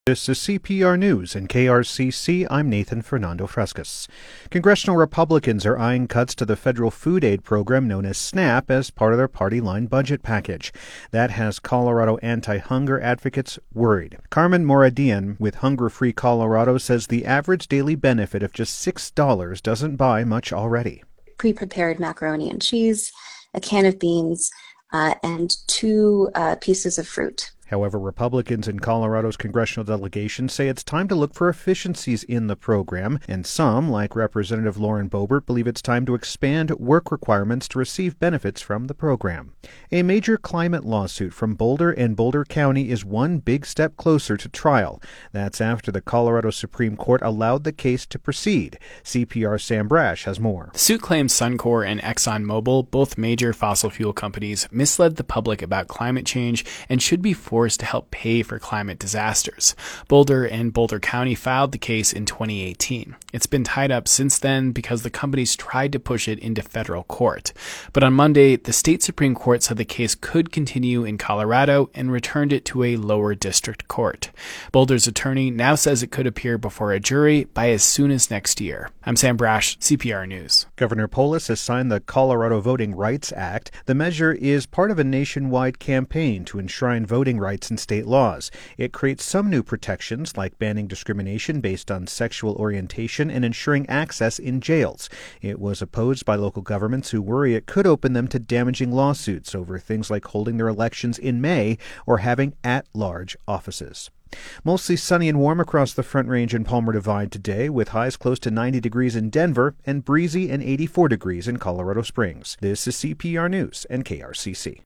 This is CPR News and KRCC. I'm Nathan Fernando Frescas. Congressional Republicans are eyeing cuts to the federal food aid program known as SNAP as part of their party-line budget package. That has Colorado anti-hunger advocates worried. Carmen Moradian with Hunger Free Colorado says the average daily benefit of just $6 doesn't buy much already. Pre-prepared macaroni and cheese, a can of beans, and two pieces of fruit. However, Republicans in Colorado's congressional delegation say it's time to look for efficiencies in the program, and some, like Representative Lauren Boebert, believe it's time to expand work requirements to receive benefits from the program. A major climate lawsuit from Boulder and Boulder County is one big step closer to trial. That's after the Colorado Supreme Court allowed the case to proceed. CPR Sam Brash has more. The suit claims Suncor and ExxonMobil, both major fossil fuel companies, misled the public about climate change and should be forced to help pay for climate disasters. Boulder and Boulder County filed the case in 2018. It's been tied up since then because the companies tried to push it into federal court. But on Monday, the state Supreme Court said the case could continue in Colorado and returned it to a lower district court. Boulder's attorney now says it could appear before a jury by as soon as next year. I'm Sam Brash, CPR News. Governor Polis has signed the Colorado Voting Rights Act. The measure is part of a nationwide campaign to enshrine voting rights in state laws. It creates some new protections, like banning discrimination based on sexual orientation and ensuring access in jails. It was opposed by local governments who worry it could open them to damaging lawsuits over things like holding their elections in May or having at-large offices. Mostly sunny and warm across the Front Range and Palmer Divide today, with highs close to 90 degrees in Denver and breezy and 84 degrees in Colorado Springs. This is CPR News and KRCC.